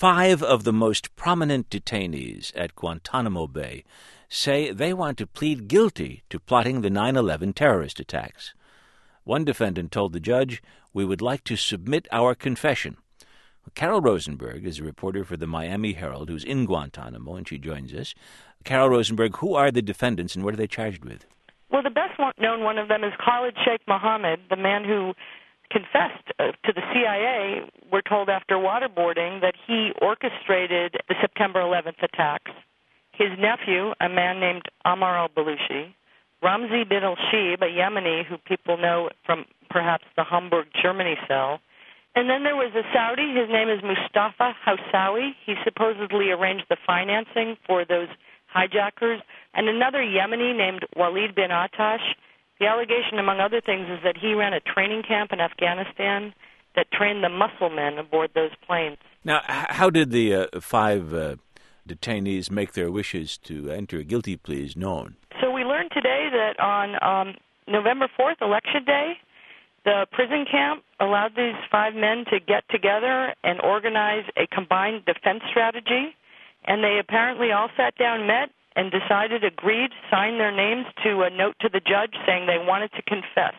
5 of the most prominent detainees at Guantanamo Bay say they want to plead guilty to plotting the 9/11 terrorist attacks. One defendant told the judge, "We would like to submit our confession." Carol Rosenberg is a reporter for the Miami Herald who's in Guantanamo, and she joins us. Carol Rosenberg, who are the defendants and what are they charged with? Well, the best-known one of them is Khalid Sheikh Mohammed, the man who confessed to the CIA, we're told after waterboarding, that he orchestrated the September 11th attacks. His nephew, a man named Ammar al-Baluchi, Ramzi bin al-Shib, a Yemeni who people know from perhaps the Hamburg, Germany cell. And then there was a Saudi, his name is Mustafa Housawi. He supposedly arranged the financing for those hijackers. And another Yemeni named Walid bin Atash. The allegation, among other things, is that he ran a training camp in Afghanistan that trained the muscle men aboard those planes. Now, how did the 5 detainees make their wishes to enter guilty pleas known? So we learned today that on November 4th, Election Day, the prison camp allowed these 5 men to get together and organize a combined defense strategy, and they apparently all sat down, met, and decided, agreed, signed their names to a note to the judge saying they wanted to confess.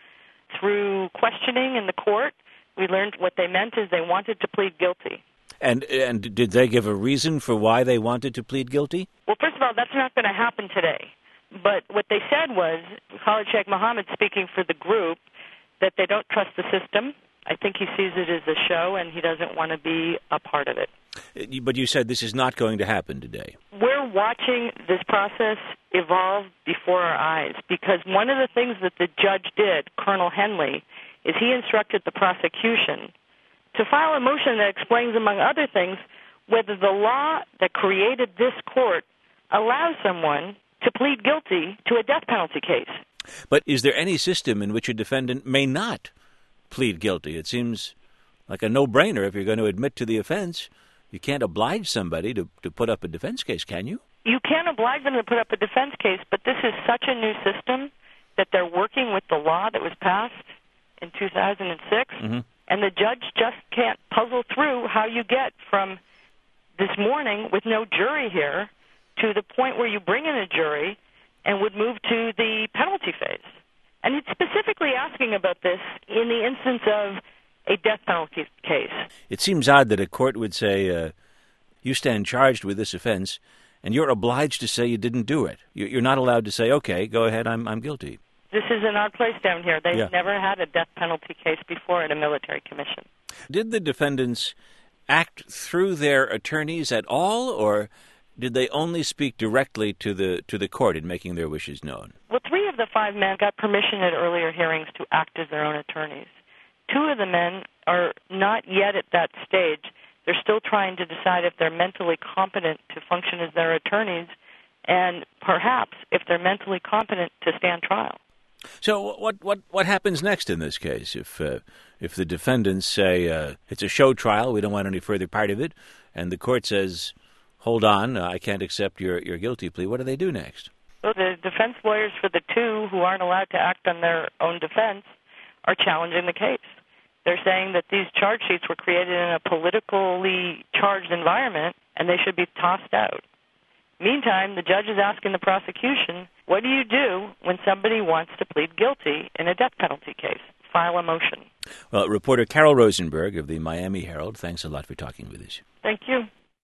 Through questioning in the court, we learned what they meant is they wanted to plead guilty. And did they give a reason for why they wanted to plead guilty? Well, first of all, that's not going to happen today. But what they said was, Khalid Sheikh Mohammed speaking for the group, that they don't trust the system. I think he sees it as a show, and he doesn't want to be a part of it. But you said this is not going to happen today. We're watching this process evolve before our eyes, because one of the things that the judge did, Colonel Henley, is he instructed the prosecution to file a motion that explains, among other things, whether the law that created this court allows someone to plead guilty to a death penalty case. But is there any system in which a defendant may not plead guilty? It seems like a no-brainer. If you're going to admit to the offense, you can't oblige somebody to put up a defense case, can you? You can't oblige them to put up a defense case, but this is such a new system that they're working with the law that was passed in 2006, and the judge just can't puzzle through how you get from this morning with no jury here to the point where you bring in a jury and would move to the penalty phase. And it's specifically asking about this in the instance of a death penalty case. It seems odd that a court would say, you stand charged with this offense, and you're obliged to say you didn't do it. You're not allowed to say, okay, go ahead, I'm guilty. This is an odd place down here. They've never had a death penalty case before in a military commission. Did the defendants act through their attorneys at all, or did they only speak directly to the court in making their wishes known? Well, 3 of the 5 men got permission at earlier hearings to act as their own attorneys. 2 of the men are not yet at that stage. They're still trying to decide if they're mentally competent to function as their attorneys, and perhaps if they're mentally competent to stand trial. So what happens next in this case if the defendants say it's a show trial, we don't want any further part of it, and the court says, hold on, I can't accept your guilty plea? What do they do next? Well, the defense lawyers for the 2 who aren't allowed to act on their own defense are challenging the case. They're saying that these charge sheets were created in a politically charged environment and they should be tossed out. Meantime, the judge is asking the prosecution, what do you do when somebody wants to plead guilty in a death penalty case? File a motion. Well, reporter Carol Rosenberg of the Miami Herald, thanks a lot for talking with us. Thank you.